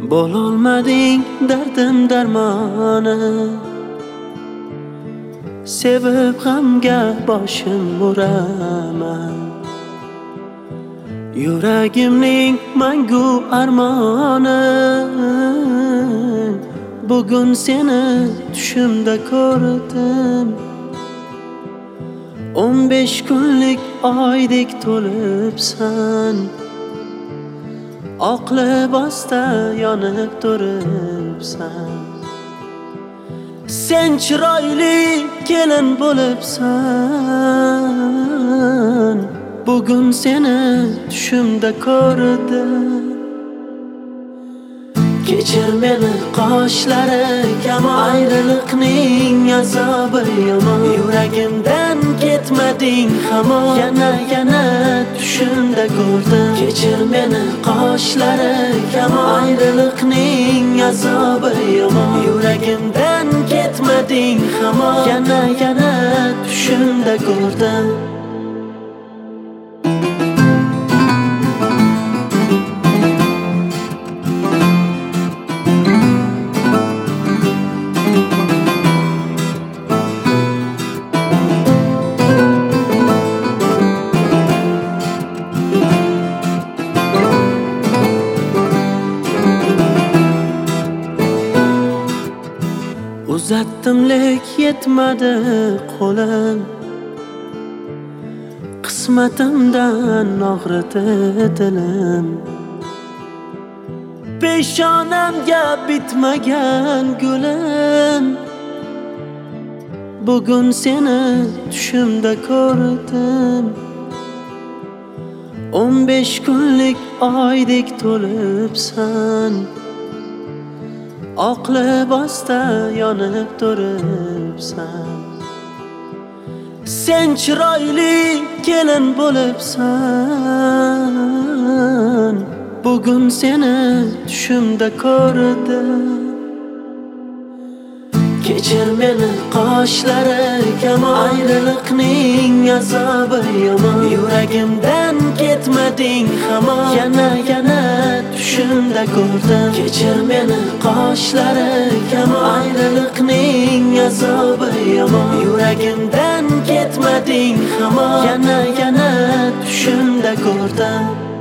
Bo'lolmading dardim darmoni, sevib g'amga boshim uraman. Yuragimning mangu armoni, bugun seni tushimda ko'rdim. 15 kunlik oydek to'libsan, oq libosda yonib turibsan. Sen chiroyli kelin bo'libsan, bugun seni tushimda ko'rdim. Kechir meni qoshlari kamon, ayriliqning azobi yomon. Yuragimdan ketmading hamon, yana tushimda ko'rdim. Kechir meni qoshlari kamon, ayriliqning azobi yomon. Yuragimdan ketmading hamon, yana tushimda ko'rdim. Uzatdim lek yetmadi qo'lim, qismatimdan og'ridi dilim. Peshonamga bitmagan gulim, bugun seni tushimda ko'rdim. 15 kunlik oydek to'libsan, oq libosda yonib turibsan. Sen chiroyli kelin bo'libsan, bugun seni tushimda ko'rdim. Kechir meni qoshlari kamon, ayriliqning azobi yomon. Yuragimdan ketmading hamon, yana tushimda ko'rdim. Kechir meni qoshlari kamon, ayriliqning azobi yomon. Yuragimdan ketmading hamon, yana tushimda ko'rdim.